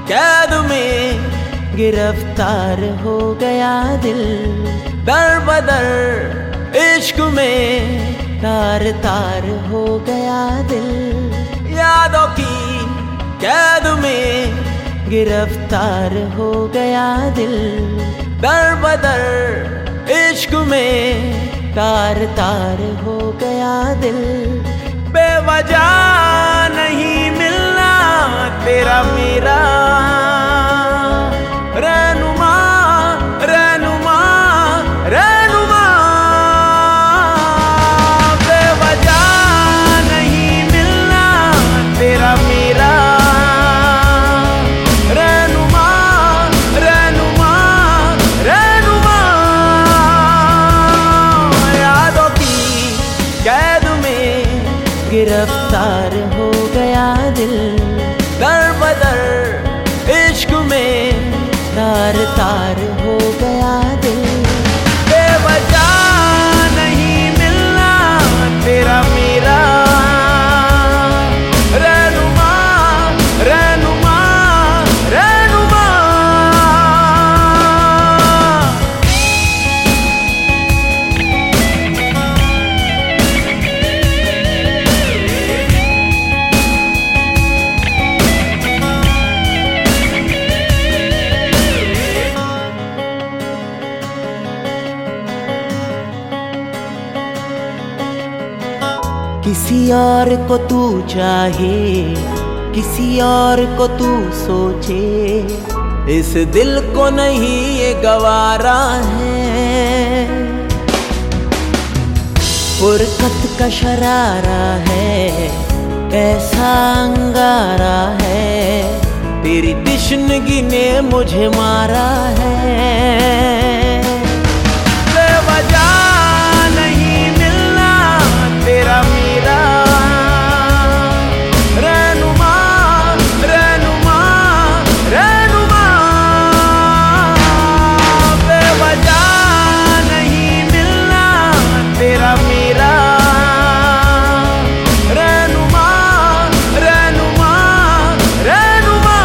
कैद में गिरफ्तार हो गया दिल, दर बदर इश्क में तार तार हो गया दिल। यादों की कैद में गिरफ्तार हो गया दिल, दर बदर इश्क में तार तार हो गया दिल। बेवजह नहीं मिलना तेरा मेरा रहनुमा रहनुमा रहनुमा। बेवजह नहीं मिलना तेरा मेरा रहनुमा रहनुमा रहनुमा। यादों की कैद में गिरफ्तार हो गया दिल, दर बदर इश्क में तार तार हो गया दिल। बेवजह नहीं मिलना तेरा मेरा रहनुमा रहनुमा रहनुमा। किसी और को तू चाहे, किसी और को तू सोचे, इस दिल को नहीं ये गवारा है। फुरकत का शरारा है, ऐसा अंगारा है, तेरी तिश्नगी ने मुझे मारा है। बेवजह नहीं मिलना तेरा मेरा रहनुमा रहनुमा रहनुमा। बेवजह नहीं मिलना तेरा मेरा रहनुमा रहनुमा रहनुमा।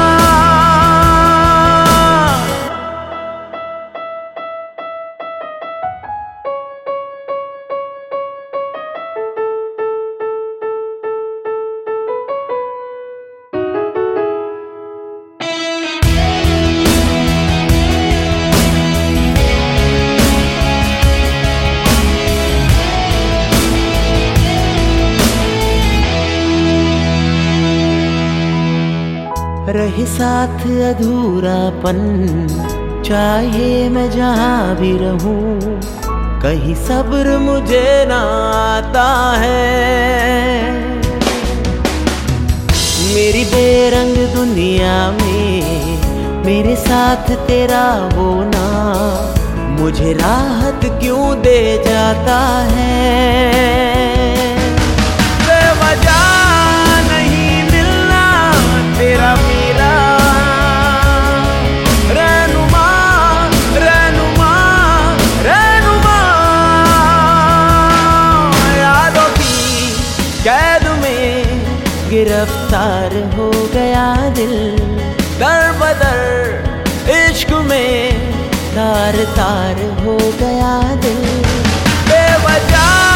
रहे साथ अधूरापन, चाहे मैं जहाँ भी रहूं, कहीं सब्र मुझे ना आता है। मेरी बेरंग दुनिया में मेरे साथ तेरा होना मुझे राहत क्यों दे जाता है। बेवजह नहीं मिलना तेरा मेरा रहनुमा रहनुमा रहनुमा। यादों की कैद में गिरफ्तार हो गया दिल, दर बदर इश्क में तार तार हो गया दिल। बेवजह